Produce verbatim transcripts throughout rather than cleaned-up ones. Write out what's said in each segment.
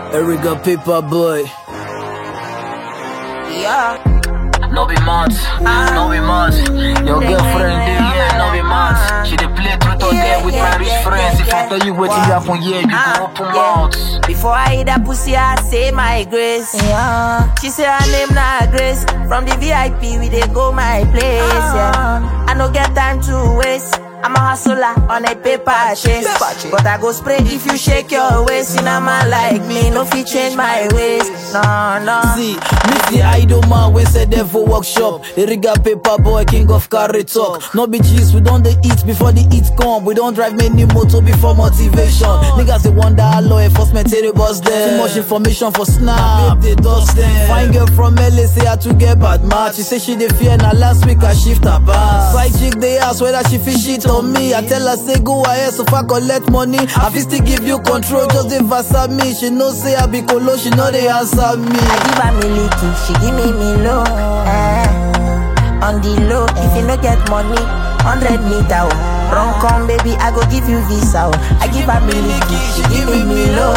Erica Paper Boy. Yeah. No be mad, no be mad. Your girlfriend dey yeah, no be mad. She dey play truth or dare with my rich friends. If I tell you what you happen here, you go open mouth. Before I eat that pussy, I say my grace. Yeah. She say her name na Grace. From the V I P, we dey go my place. Yeah. I no get time to waste. I'm a hustler on a paper chase. But I go spray if you shake your waist. In a man like me, no fit change my waist. No, no. See, me the idol man when say there for workshop. Erica Paper Boy, king of carry talk. No be cheese, we don't dey eat before the eat come. We don't drive many motor before motivation. Niggas they wonder how law enforcement tell the boss them. Too much information for snap, they dust them. Fine girl from L A say how to get bad match. She say she dey fear, now last week I shift her pass. Side chick they ask whether she fit shit on me. I tell her say go ahead so far collect money. I fit still give you control, just dey verse at me. She know say I be colo, she know they answer me. I give her me licky, she give me me low. Eh, on the low, if you no get money, hundred meter. Oh. Run come baby, I go give you visa. Oh. I give her me licky, she give me me low.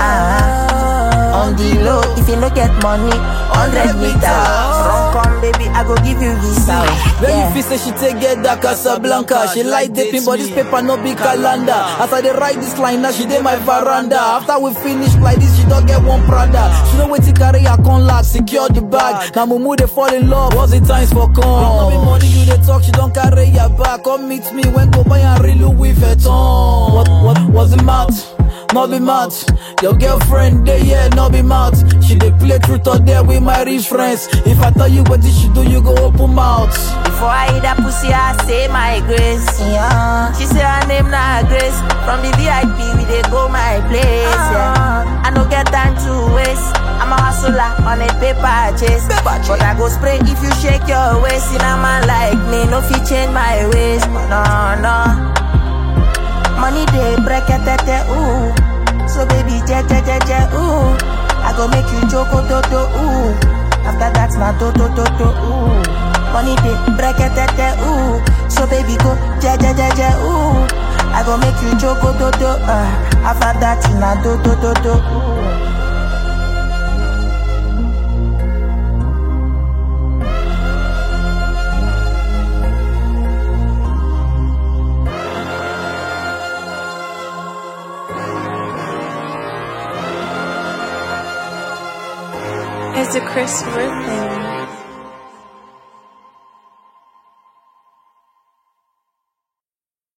Ah, on the low, if you no get money, hundred meter. Run come baby, I go give you visa. Oh. When Yeah. you feel say she take get that Casablanca. She like dipping, but this paper no be calendar. As I dey write this line, now she dey my veranda. After we finish like this, she don't get one Prada. She know wait to carry her con lock, secure the bag. Now mumu they fall in love, what's the times for come? No be money you dey talk, she don't carry your back. Come meet me when go buy and real Louis Vuitton. What what what's the math? No be mad. Your girlfriend dey yeah, no be mad. She dey play truth or dare with my rich friends. If I tell you what this she do, you go open mouth. Before I eat that pussy, I say my grace. Yeah. She say her name na Grace. From the V I P, we dey go my place. Yeah. I no get time to waste. I'm a hustler on a paper chase. But I go spray if you shake your waist. In a man like me, no fit change my waist. No, no. Money dey break it, ooh. So baby, je, je, je, je, ooh. I go make you choco, to, to, ooh. After that, na to, to, to, to, ooh. Money dey break it, ooh. So baby, go, je, je, je, je, ooh. I go make you choco, to, to, uh. After that, na to, to, to, to, ooh. It's a Chris Worthing.